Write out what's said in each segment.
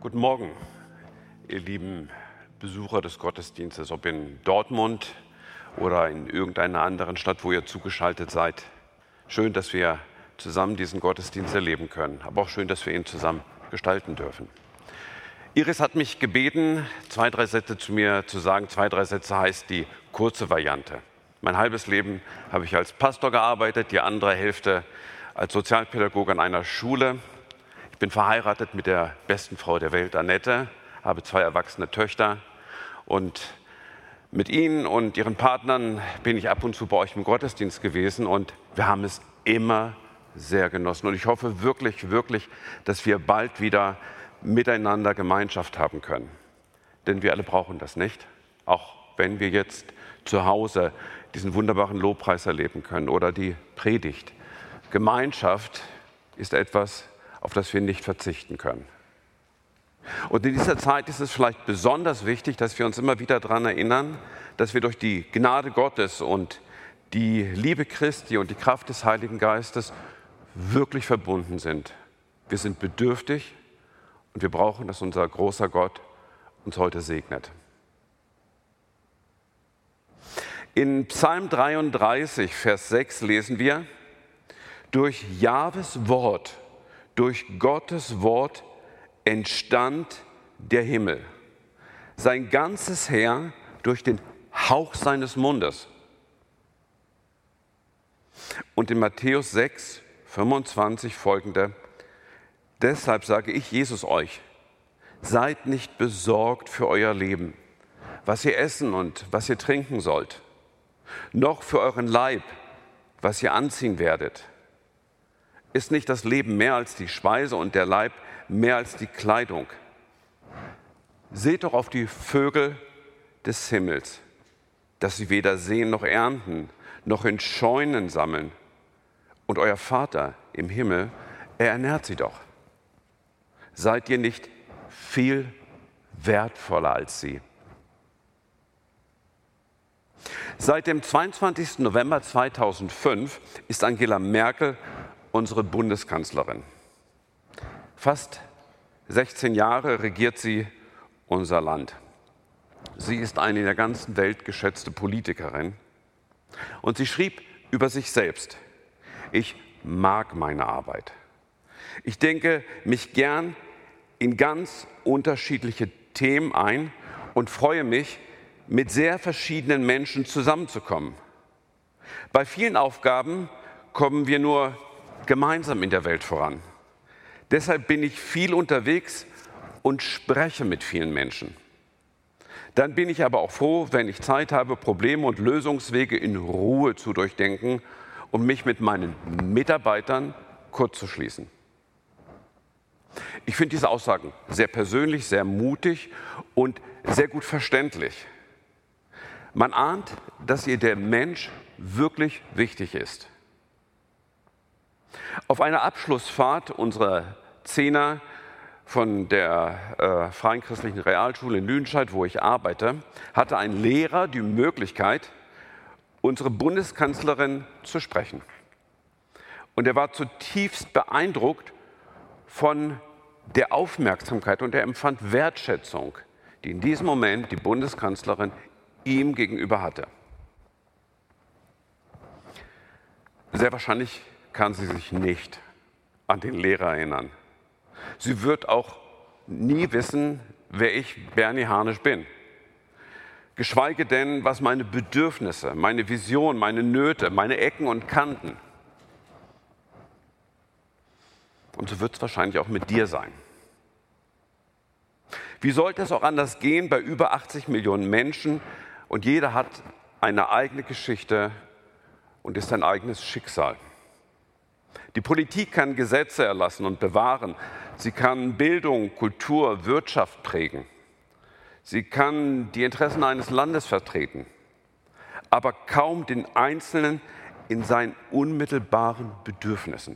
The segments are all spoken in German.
Guten Morgen, ihr lieben Besucher des Gottesdienstes, ob in Dortmund oder in irgendeiner anderen Stadt, wo ihr zugeschaltet seid. Schön, dass wir zusammen diesen Gottesdienst erleben können, aber auch schön, dass wir ihn zusammen gestalten dürfen. Iris hat mich gebeten, 2-3 Sätze zu mir zu sagen. 2-3 Sätze heißt die kurze Variante. Mein halbes Leben habe ich als Pastor gearbeitet, die andere Hälfte als Sozialpädagoge an einer Schule. Ich bin verheiratet mit der besten Frau der Welt, Annette, habe 2 erwachsene Töchter und mit ihnen und ihren Partnern bin ich ab und zu bei euch im Gottesdienst gewesen und wir haben es immer sehr genossen. Und ich hoffe wirklich, wirklich, dass wir bald wieder miteinander Gemeinschaft haben können. Denn wir alle brauchen das, nicht? Auch wenn wir jetzt zu Hause diesen wunderbaren Lobpreis erleben können oder die Predigt. Gemeinschaft ist etwas, auf das wir nicht verzichten können. Und in dieser Zeit ist es vielleicht besonders wichtig, dass wir uns immer wieder daran erinnern, dass wir durch die Gnade Gottes und die Liebe Christi und die Kraft des Heiligen Geistes wirklich verbunden sind. Wir sind bedürftig und wir brauchen, dass unser großer Gott uns heute segnet. In Psalm 33, Vers 6 lesen wir: Durch Jahwes Wort, durch Gottes Wort entstand der Himmel, sein ganzes Heer durch den Hauch seines Mundes. Und in Matthäus 6, 25 folgende: Deshalb sage ich Jesus euch, seid nicht besorgt für euer Leben, was ihr essen und was ihr trinken sollt, noch für euren Leib, was ihr anziehen werdet. Ist nicht das Leben mehr als die Speise und der Leib mehr als die Kleidung? Seht doch auf die Vögel des Himmels, dass sie weder säen noch ernten, noch in Scheunen sammeln. Und euer Vater im Himmel, er ernährt sie doch. Seid ihr nicht viel wertvoller als sie? Seit dem 22. November 2005 ist Angela Merkel unsere Bundeskanzlerin. Fast 16 Jahre regiert sie unser Land. Sie ist eine in der ganzen Welt geschätzte Politikerin. Und sie schrieb über sich selbst: Ich mag meine Arbeit. Ich denke mich gern in ganz unterschiedliche Themen ein und freue mich, mit sehr verschiedenen Menschen zusammenzukommen. Bei vielen Aufgaben kommen wir nur gemeinsam in der Welt voran. Deshalb bin ich viel unterwegs und spreche mit vielen Menschen. Dann bin ich aber auch froh, wenn ich Zeit habe, Probleme und Lösungswege in Ruhe zu durchdenken und mich mit meinen Mitarbeitern kurz zu schließen. Ich finde diese Aussagen sehr persönlich, sehr mutig und sehr gut verständlich. Man ahnt, dass ihr der Mensch wirklich wichtig ist. Auf einer Abschlussfahrt unserer Zehner von der Freien Christlichen Realschule in Lüdenscheid, wo ich arbeite, hatte ein Lehrer die Möglichkeit, unsere Bundeskanzlerin zu sprechen. Und er war zutiefst beeindruckt von der Aufmerksamkeit und er empfand Wertschätzung, die in diesem Moment die Bundeskanzlerin ihm gegenüber hatte. Sehr wahrscheinlich kann sie sich nicht an den Lehrer erinnern. Sie wird auch nie wissen, wer ich, Bernie Harnisch, bin. Geschweige denn, was meine Bedürfnisse, meine Vision, meine Nöte, meine Ecken und Kanten. Und so wird es wahrscheinlich auch mit dir sein. Wie sollte es auch anders gehen bei über 80 Millionen Menschen und jeder hat eine eigene Geschichte und ist sein eigenes Schicksal. Die Politik kann Gesetze erlassen und bewahren. Sie kann Bildung, Kultur, Wirtschaft prägen. Sie kann die Interessen eines Landes vertreten, aber kaum den Einzelnen in seinen unmittelbaren Bedürfnissen.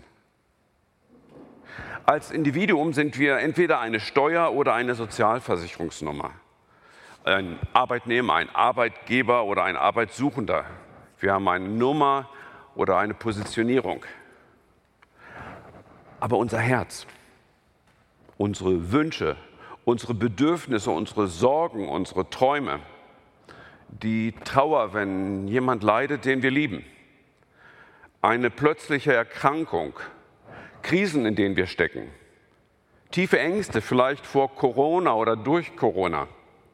Als Individuum sind wir entweder eine Steuer- oder eine Sozialversicherungsnummer. Ein Arbeitnehmer, ein Arbeitgeber oder ein Arbeitssuchender. Wir haben eine Nummer oder eine Positionierung. Aber unser Herz, unsere Wünsche unsere Bedürfnisse, unsere Sorgen, unsere Träume, die Trauer, wenn jemand leidet, den wir lieben, eine plötzliche Erkrankung, Krisen, in denen wir stecken, tiefe Ängste, vielleicht vor Corona oder durch Corona.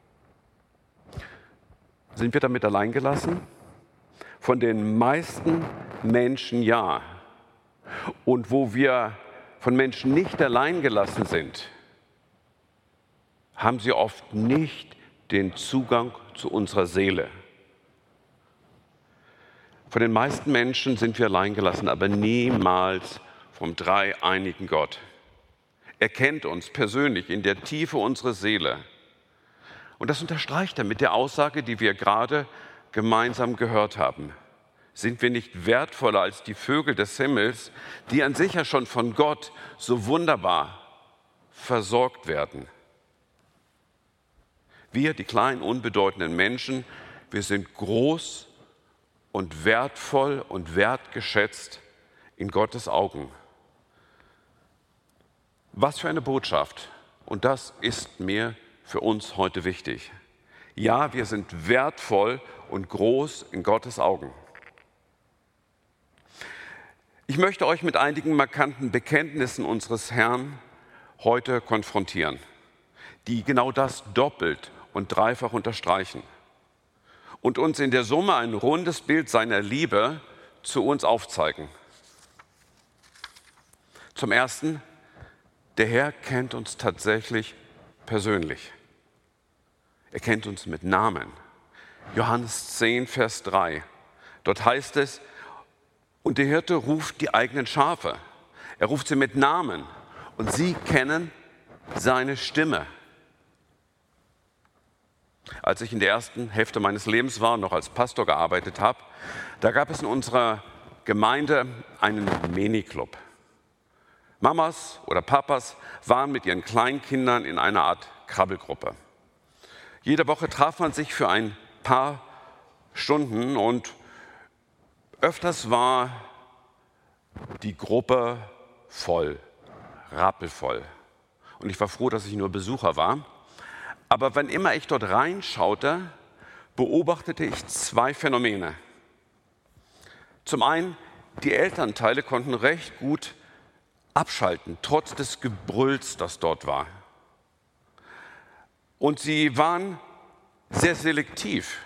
Sind wir damit alleingelassen? Von den meisten Menschen ja. Und wo wir von Menschen nicht alleingelassen sind, haben sie oft nicht den Zugang zu unserer Seele. Von den meisten Menschen sind wir alleingelassen, aber niemals vom dreieinigen Gott. Er kennt uns persönlich in der Tiefe unserer Seele. Und das unterstreicht er mit der Aussage, die wir gerade gemeinsam gehört haben. Sind wir nicht wertvoller als die Vögel des Himmels, die an sich ja schon von Gott so wunderbar versorgt werden? Wir, die kleinen, unbedeutenden Menschen, wir sind groß und wertvoll und wertgeschätzt in Gottes Augen. Was für eine Botschaft! Und das ist mir für uns heute wichtig. Ja, wir sind wertvoll und groß in Gottes Augen. Ich möchte euch mit einigen markanten Bekenntnissen unseres Herrn heute konfrontieren, die genau das doppelt und dreifach unterstreichen und uns in der Summe ein rundes Bild seiner Liebe zu uns aufzeigen. Zum Ersten, der Herr kennt uns tatsächlich persönlich. Er kennt uns mit Namen. Johannes 10, Vers 3. Dort heißt es, und der Hirte ruft die eigenen Schafe. Er ruft sie mit Namen und sie kennen seine Stimme. Als ich in der ersten Hälfte meines Lebens war, noch als Pastor gearbeitet habe, da gab es in unserer Gemeinde einen Miniclub. Mamas oder Papas waren mit ihren Kleinkindern in einer Art Krabbelgruppe. Jede Woche traf man sich für ein paar Stunden und öfters war die Gruppe voll, rappelvoll. Und ich war froh, dass ich nur Besucher war. Aber wann immer ich dort reinschaute, beobachtete ich zwei Phänomene. Zum einen, die Elternteile konnten recht gut abschalten, trotz des Gebrülls, das dort war. Und sie waren sehr selektiv.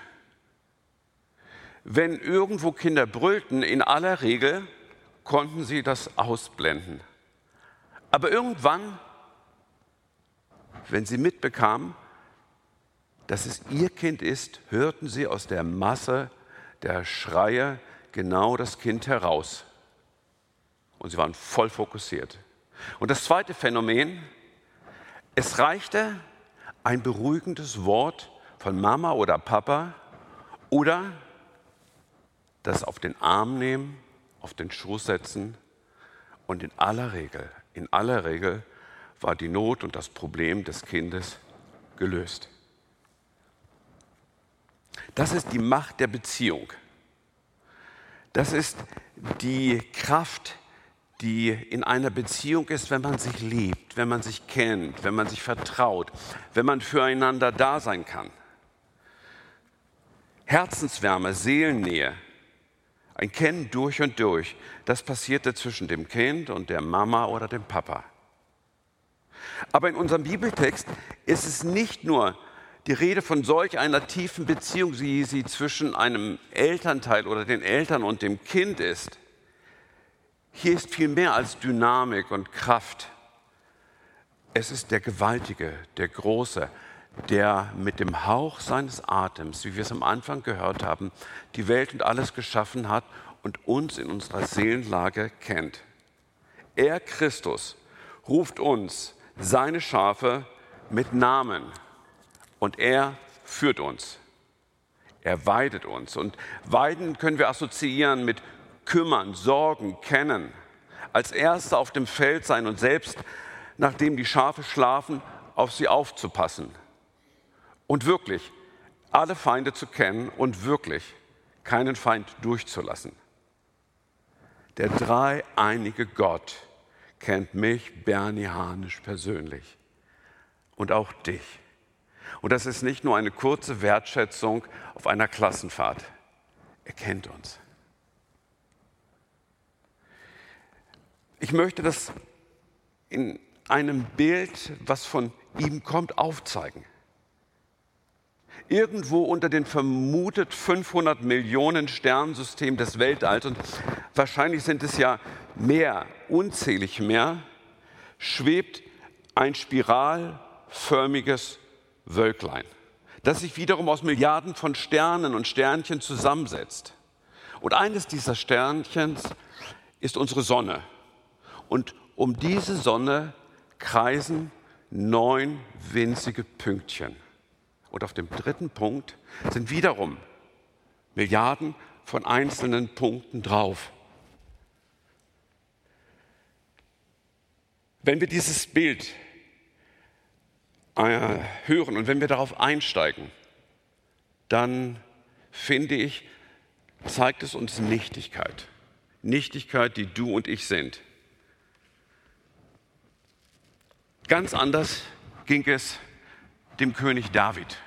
Wenn irgendwo Kinder brüllten, in aller Regel konnten sie das ausblenden. Aber irgendwann, wenn sie mitbekamen, dass es ihr Kind ist, hörten sie aus der Masse der Schreie genau das Kind heraus. Und sie waren voll fokussiert. Und das zweite Phänomen, es reichte ein beruhigendes Wort von Mama oder Papa oder das auf den Arm nehmen, auf den Schoß setzen und in aller Regel war die Not und das Problem des Kindes gelöst. Das ist die Macht der Beziehung. Das ist die Kraft, die in einer Beziehung ist, wenn man sich liebt, wenn man sich kennt, wenn man sich vertraut, wenn man füreinander da sein kann. Herzenswärme, Seelennähe, ein Kennen durch und durch, das passierte zwischen dem Kind und der Mama oder dem Papa. Aber in unserem Bibeltext ist es nicht nur die Rede von solch einer tiefen Beziehung, wie sie zwischen einem Elternteil oder den Eltern und dem Kind ist. Hier ist viel mehr als Dynamik und Kraft. Es ist der Gewaltige, der Große, der mit dem Hauch seines Atems, wie wir es am Anfang gehört haben, die Welt und alles geschaffen hat und uns in unserer Seelenlage kennt. Er, Christus, ruft uns, seine Schafe, mit Namen und er führt uns. Er weidet uns und weiden können wir assoziieren mit kümmern, sorgen, kennen. Als Erster auf dem Feld sein und selbst, nachdem die Schafe schlafen, auf sie aufzupassen. Und wirklich alle Feinde zu kennen und wirklich keinen Feind durchzulassen. Der dreieinige Gott kennt mich, Bernie Hanisch, persönlich. und auch dich. Und das ist nicht nur eine kurze Wertschätzung auf einer Klassenfahrt. Er kennt uns. Ich möchte das in einem Bild, was von ihm kommt, aufzeigen. Irgendwo unter den vermutet 500 Millionen Sternsystemen des Weltalls, und wahrscheinlich sind es ja mehr, unzählig mehr, schwebt ein spiralförmiges Wölklein, das sich wiederum aus Milliarden von Sternen und Sternchen zusammensetzt. Und eines dieser Sternchens ist unsere Sonne. Und um diese Sonne kreisen 9 winzige Pünktchen. Und auf dem dritten Punkt sind wiederum Milliarden von einzelnen Punkten drauf. Wenn wir dieses Bild hören und wenn wir darauf einsteigen, dann finde ich, zeigt es uns Nichtigkeit. Nichtigkeit, die du und ich sind. Ganz anders ging es dem König David.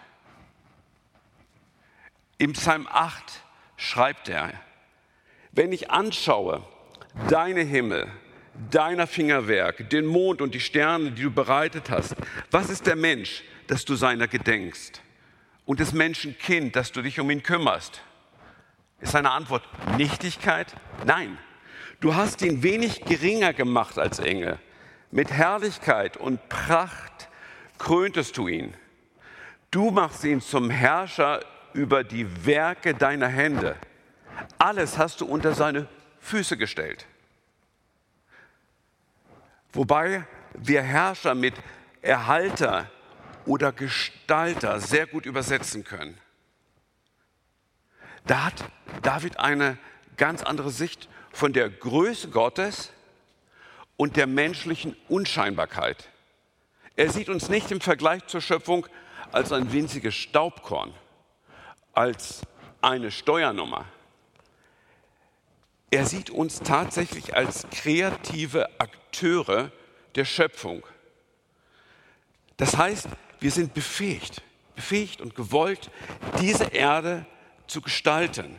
Im Psalm 8 schreibt er: Wenn ich anschaue deine Himmel, deiner Fingerwerk, den Mond und die Sterne, die du bereitet hast, was ist der Mensch, dass du seiner gedenkst? Und des Menschen Kind, dass du dich um ihn kümmerst? Ist seine Antwort Nichtigkeit? Nein. Du hast ihn wenig geringer gemacht als Engel. Mit Herrlichkeit und Pracht kröntest du ihn. Du machst ihn zum Herrscher über die Werke deiner Hände. Alles hast du unter seine Füße gestellt. Wobei wir Herrscher mit Erhalter oder Gestalter sehr gut übersetzen können. Da hat David eine ganz andere Sicht von der Größe Gottes und der menschlichen Unscheinbarkeit. Er sieht uns nicht im Vergleich zur Schöpfung als ein winziges Staubkorn, als eine Steuernummer. Er sieht uns tatsächlich als kreative Akteure der Schöpfung. Das heißt, wir sind befähigt und gewollt, diese Erde zu gestalten.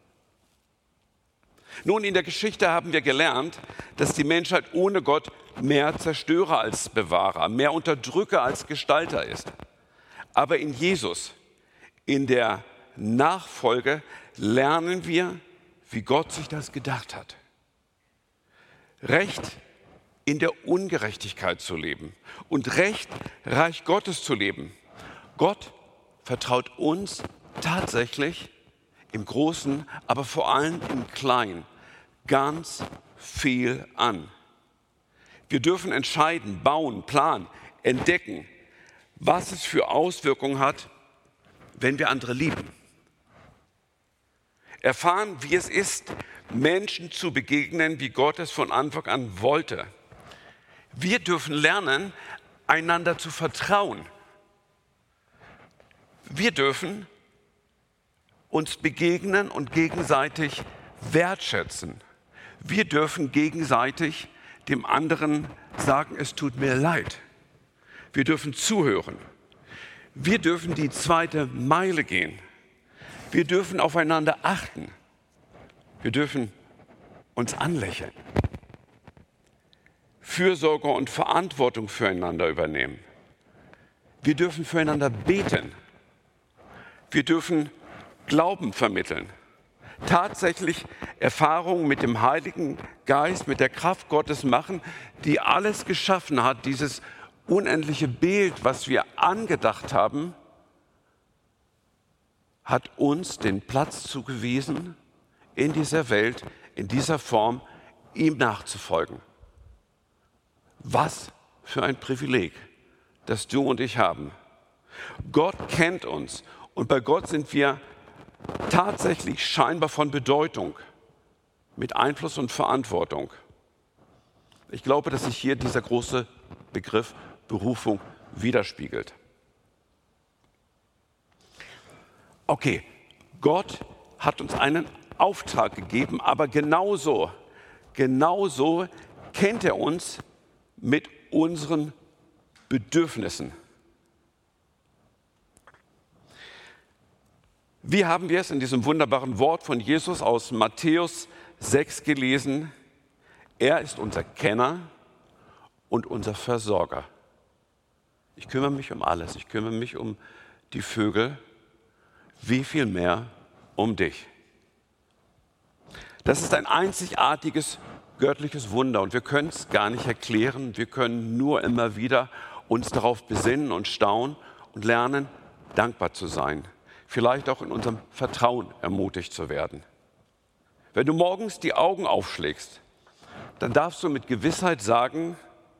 Nun, in der Geschichte haben wir gelernt, dass die Menschheit ohne Gott mehr Zerstörer als Bewahrer, mehr Unterdrücker als Gestalter ist. Aber in Jesus, in der Nachfolge, lernen wir, wie Gott sich das gedacht hat. Recht in der Ungerechtigkeit zu leben und Recht Reich Gottes zu leben. Gott vertraut uns tatsächlich im Großen, aber vor allem im Kleinen ganz viel an. Wir dürfen entscheiden, bauen, planen, entdecken, was es für Auswirkungen hat, wenn wir andere lieben. Erfahren, wie es ist, Menschen zu begegnen, wie Gott es von Anfang an wollte. Wir dürfen lernen, einander zu vertrauen. Wir dürfen uns begegnen und gegenseitig wertschätzen. Wir dürfen gegenseitig dem anderen sagen, es tut mir leid. Wir dürfen zuhören. Wir dürfen die zweite Meile gehen. Wir dürfen aufeinander achten. Wir dürfen uns anlächeln. Fürsorge und Verantwortung füreinander übernehmen. Wir dürfen füreinander beten. Wir dürfen Glauben vermitteln. Tatsächlich Erfahrungen mit dem Heiligen Geist, mit der Kraft Gottes machen, die alles geschaffen hat, dieses unendliche Bild, was wir angedacht haben, hat uns den Platz zugewiesen, in dieser Welt, in dieser Form, ihm nachzufolgen. Was für ein Privileg, das du und ich haben. Gott kennt uns und bei Gott sind wir tatsächlich scheinbar von Bedeutung, mit Einfluss und Verantwortung. Ich glaube, dass sich hier dieser große Begriff Berufung widerspiegelt. Okay, Gott hat uns einen Auftrag gegeben, aber genauso kennt er uns mit unseren Bedürfnissen. Wie haben wir es in diesem wunderbaren Wort von Jesus aus Matthäus 6 gelesen? Er ist unser Kenner und unser Versorger. Ich kümmere mich um alles. Ich kümmere mich um die Vögel. Wie viel mehr um dich? Das ist ein einzigartiges göttliches Wunder und wir können es gar nicht erklären. Wir können nur immer wieder uns darauf besinnen und staunen und lernen, dankbar zu sein. Vielleicht auch in unserem Vertrauen ermutigt zu werden. Wenn du morgens die Augen aufschlägst, dann darfst du mit Gewissheit sagen,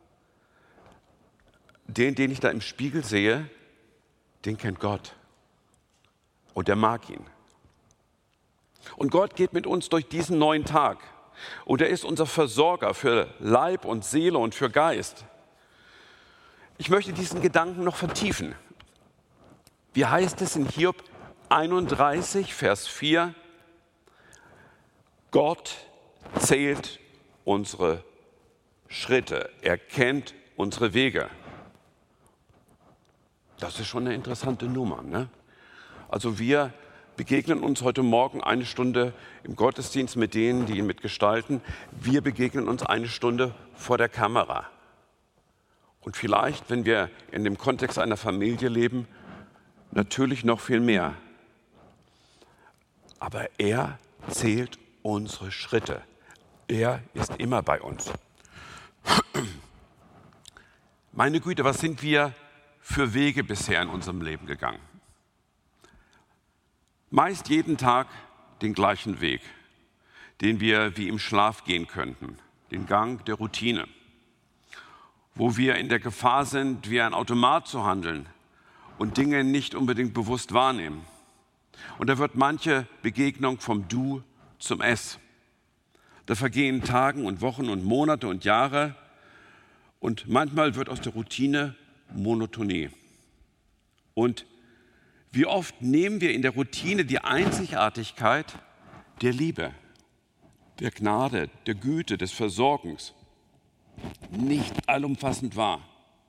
den ich da im Spiegel sehe, den kennt Gott und der mag ihn. Und Gott geht mit uns durch diesen neuen Tag und er ist unser Versorger für Leib und Seele und für Geist. Ich möchte diesen Gedanken noch vertiefen. Wie heißt es in Hiob 31, Vers 4? Gott zählt unsere Schritte, er kennt unsere Wege. Das ist schon eine interessante Nummer, ne? Also wir begegnen uns heute Morgen eine Stunde im Gottesdienst mit denen, die ihn mitgestalten. Wir begegnen uns eine Stunde vor der Kamera. Und vielleicht, wenn wir in dem Kontext einer Familie leben, natürlich noch viel mehr. Aber er zählt unsere Schritte. Er ist immer bei uns. Meine Güte, was sind wir für Wege bisher in unserem Leben gegangen? Meist jeden Tag den gleichen Weg, den wir wie im Schlaf gehen könnten, den Gang der Routine, wo wir in der Gefahr sind, wie ein Automat zu handeln und Dinge nicht unbedingt bewusst wahrnehmen. Und da wird manche Begegnung vom Du zum Es. Da vergehen Tage und Wochen und Monate und Jahre und manchmal wird aus der Routine Monotonie. Und wie oft nehmen wir in der Routine die Einzigartigkeit der Liebe, der Gnade, der Güte, des Versorgens nicht allumfassend wahr.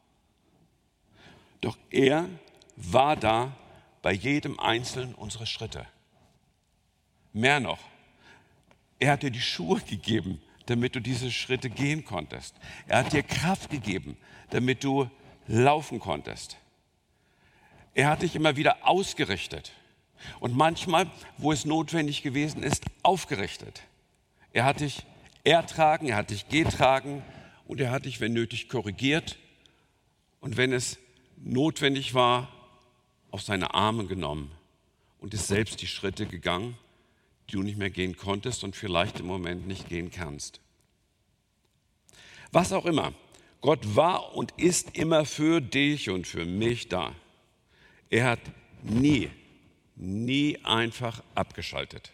Doch er war da bei jedem einzelnen unserer Schritte. Mehr noch, er hat dir die Schuhe gegeben, damit du diese Schritte gehen konntest. Er hat dir Kraft gegeben, damit du laufen konntest. Er hat dich immer wieder ausgerichtet und manchmal, wo es notwendig gewesen ist, aufgerichtet. Er hat dich ertragen, er hat dich getragen und er hat dich, wenn nötig, korrigiert und wenn es notwendig war, auf seine Arme genommen und ist selbst die Schritte gegangen, die du nicht mehr gehen konntest und vielleicht im Moment nicht gehen kannst. Was auch immer, Gott war und ist immer für dich und für mich da. Er hat nie einfach abgeschaltet.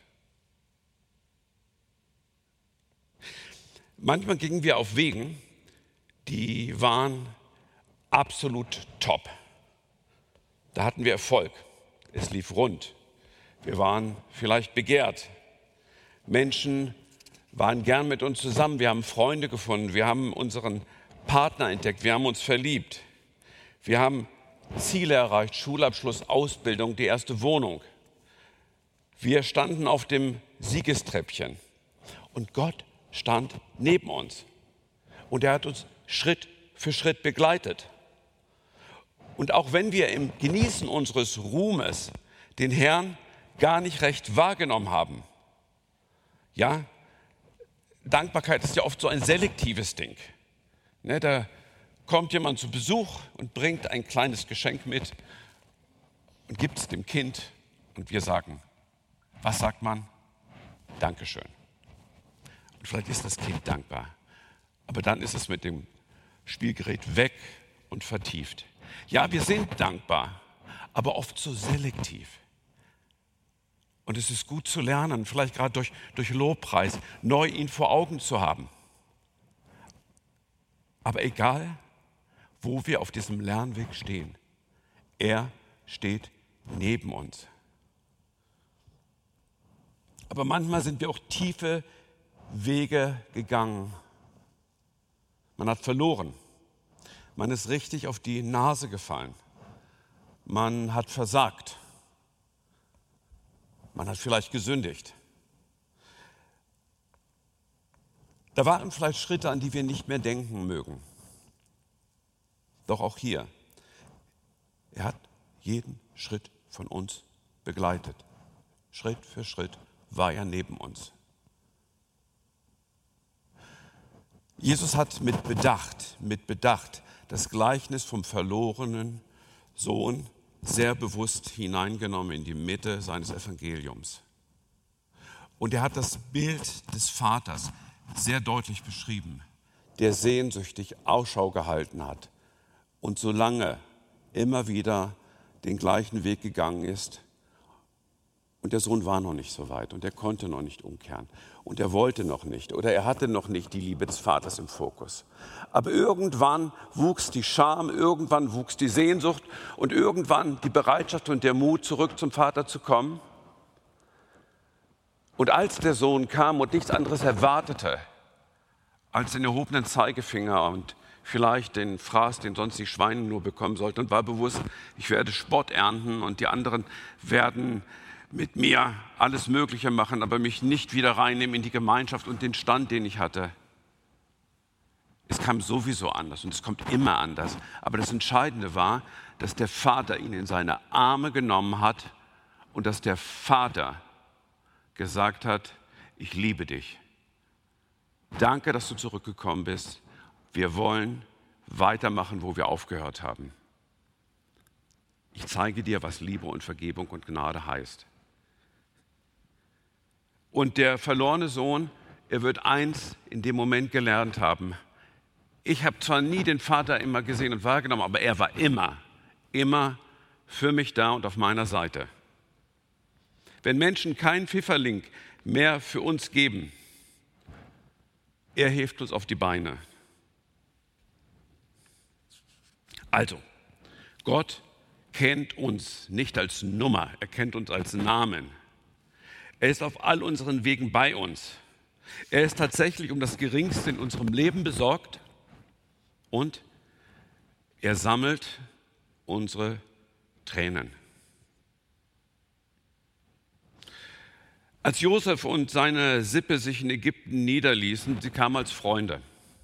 Manchmal gingen wir auf Wegen, die waren absolut top. Da hatten wir Erfolg. Es lief rund. Wir waren vielleicht begehrt. Menschen waren gern mit uns zusammen. Wir haben Freunde gefunden. Wir haben unseren Partner entdeckt. Wir haben uns verliebt. Wir haben Ziele erreicht, Schulabschluss, Ausbildung, die erste Wohnung. Wir standen auf dem Siegestreppchen und Gott stand neben uns. Und er hat uns Schritt für Schritt begleitet. Und auch wenn wir im Genießen unseres Ruhmes den Herrn gar nicht recht wahrgenommen haben, ja, Dankbarkeit ist ja oft so ein selektives Ding. Ne, da kommt jemand zu Besuch und bringt ein kleines Geschenk mit und gibt es dem Kind und wir sagen, was sagt man? Dankeschön. Und vielleicht ist das Kind dankbar, aber dann ist es mit dem Spielgerät weg und vertieft. Ja, wir sind dankbar, aber oft so selektiv. Und es ist gut zu lernen, vielleicht gerade durch Lobpreis, neu ihn vor Augen zu haben. Aber egal, wo wir auf diesem Lernweg stehen, er steht neben uns. Aber manchmal sind wir auch tiefe Wege gegangen. Man hat verloren. Man ist richtig auf die Nase gefallen. Man hat versagt. Man hat vielleicht gesündigt. Da waren vielleicht Schritte, an die wir nicht mehr denken mögen. Doch auch hier, er hat jeden Schritt von uns begleitet. Schritt für Schritt war er neben uns. Jesus hat mit Bedacht das Gleichnis vom verlorenen Sohn sehr bewusst hineingenommen in die Mitte seines Evangeliums. Und er hat das Bild des Vaters sehr deutlich beschrieben, der sehnsüchtig Ausschau gehalten hat und so lange immer wieder den gleichen Weg gegangen ist. Und der Sohn war noch nicht so weit und er konnte noch nicht umkehren und er wollte noch nicht oder er hatte noch nicht die Liebe des Vaters im Fokus. Aber irgendwann wuchs die Scham, irgendwann wuchs die Sehnsucht und irgendwann die Bereitschaft und der Mut, zurück zum Vater zu kommen. Und als der Sohn kam und nichts anderes erwartete, als den erhobenen Zeigefinger und vielleicht den Fraß, den sonst die Schweine nur bekommen sollten, und war bewusst, ich werde Spott ernten und die anderen werden mit mir alles Mögliche machen, aber mich nicht wieder reinnehmen in die Gemeinschaft und den Stand, den ich hatte. Es kam sowieso anders und es kommt immer anders. Aber das Entscheidende war, dass der Vater ihn in seine Arme genommen hat und dass der Vater gesagt hat, ich liebe dich. Danke, dass du zurückgekommen bist. Wir wollen weitermachen, wo wir aufgehört haben. Ich zeige dir, was Liebe und Vergebung und Gnade heißt. Und der verlorene Sohn, er wird eins in dem Moment gelernt haben. Ich habe zwar nie den Vater immer gesehen und wahrgenommen, aber er war immer für mich da und auf meiner Seite. Wenn Menschen keinen Pfifferling mehr für uns geben, er hilft uns auf die Beine. Also, Gott kennt uns nicht als Nummer, er kennt uns als Namen. Er ist auf all unseren Wegen bei uns. Er ist tatsächlich um das Geringste in unserem Leben besorgt und er sammelt unsere Tränen. Als Josef und seine Sippe sich in Ägypten niederließen, sie kamen als Freunde.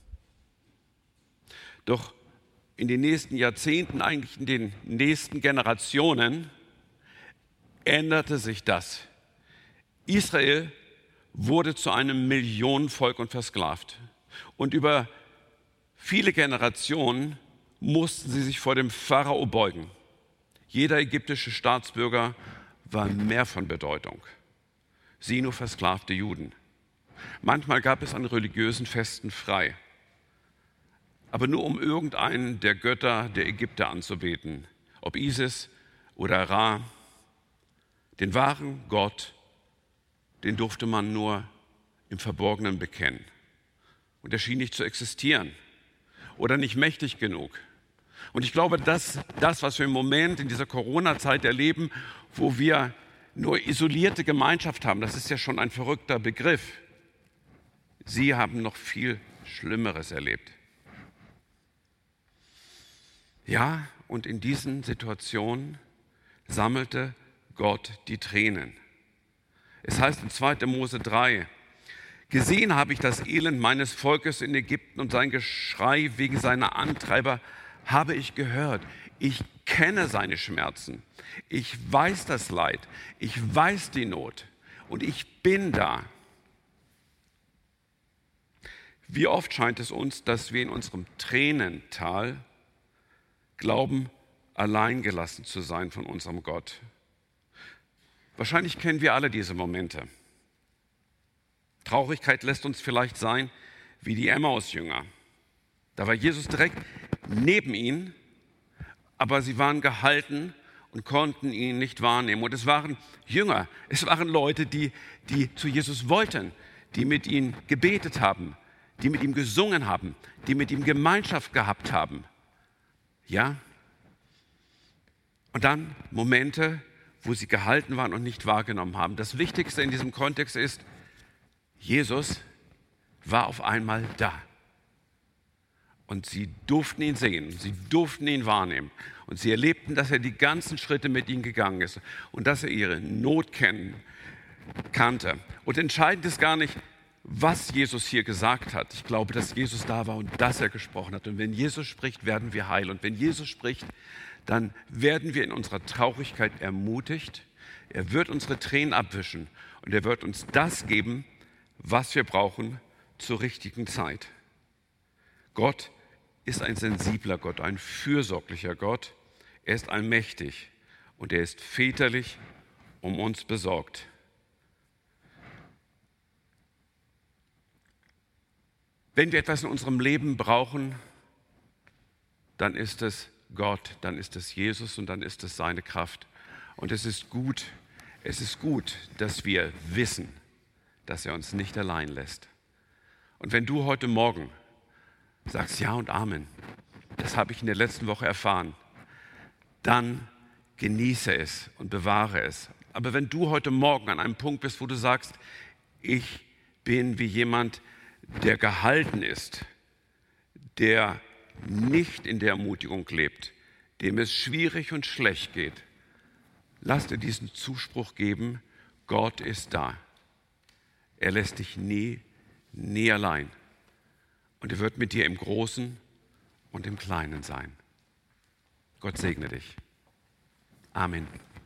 Doch in den nächsten Jahrzehnten, eigentlich in den nächsten Generationen, änderte sich das. Israel wurde zu einem Millionenvolk und versklavt. Und über viele Generationen mussten sie sich vor dem Pharao beugen. Jeder ägyptische Staatsbürger war mehr von Bedeutung. Sie nur versklavte Juden. Manchmal gab es an religiösen Festen frei. Aber nur um irgendeinen der Götter der Ägypter anzubeten. Ob Isis oder Ra. Den wahren Gott, den durfte man nur im Verborgenen bekennen. Und er schien nicht zu existieren oder nicht mächtig genug. Und ich glaube, dass das, was wir im Moment in dieser Corona-Zeit erleben, wo wir nur isolierte Gemeinschaft haben, das ist ja schon ein verrückter Begriff. Sie haben noch viel Schlimmeres erlebt. Ja, und in diesen Situationen sammelte Gott die Tränen. Es heißt in 2. Mose 3, gesehen habe ich das Elend meines Volkes in Ägypten und sein Geschrei wegen seiner Antreiber habe ich gehört. Ich kenne seine Schmerzen. Ich weiß das Leid. Ich weiß die Not. Und ich bin da. Wie oft scheint es uns, dass wir in unserem Tränental glauben, allein gelassen zu sein von unserem Gott. Wahrscheinlich kennen wir alle diese Momente. Traurigkeit lässt uns vielleicht sein wie die Emmaus-Jünger. Da war Jesus direkt neben ihnen, aber sie waren gehalten und konnten ihn nicht wahrnehmen. Und es waren Jünger, es waren Leute, die zu Jesus wollten, die mit ihm gebetet haben, die mit ihm gesungen haben, die mit ihm Gemeinschaft gehabt haben. Ja? Und dann Momente, wo sie gehalten waren und nicht wahrgenommen haben. Das Wichtigste in diesem Kontext ist, Jesus war auf einmal da. Und sie durften ihn sehen, sie durften ihn wahrnehmen. Und sie erlebten, dass er die ganzen Schritte mit ihnen gegangen ist und dass er ihre Not kannte. Und entscheidend ist gar nicht, was Jesus hier gesagt hat. Ich glaube, dass Jesus da war und dass er gesprochen hat. Und wenn Jesus spricht, werden wir heil. Und wenn Jesus spricht, dann werden wir in unserer Traurigkeit ermutigt. Er wird unsere Tränen abwischen und er wird uns das geben, was wir brauchen zur richtigen Zeit. Gott ist ein sensibler Gott, ein fürsorglicher Gott. Er ist allmächtig und er ist väterlich um uns besorgt. Wenn wir etwas in unserem Leben brauchen, dann ist es Gott, dann ist es Jesus und dann ist es seine Kraft. Und es ist gut, dass wir wissen, dass er uns nicht allein lässt. Und wenn du heute Morgen sagst Ja und Amen, das habe ich in der letzten Woche erfahren, dann genieße es und bewahre es. Aber wenn du heute Morgen an einem Punkt bist, wo du sagst, ich bin wie jemand, der gehalten ist, der nicht in der Ermutigung lebt, dem es schwierig und schlecht geht, lass dir diesen Zuspruch geben, Gott ist da. Er lässt dich nie allein. Und er wird mit dir im Großen und im Kleinen sein. Gott segne dich. Amen.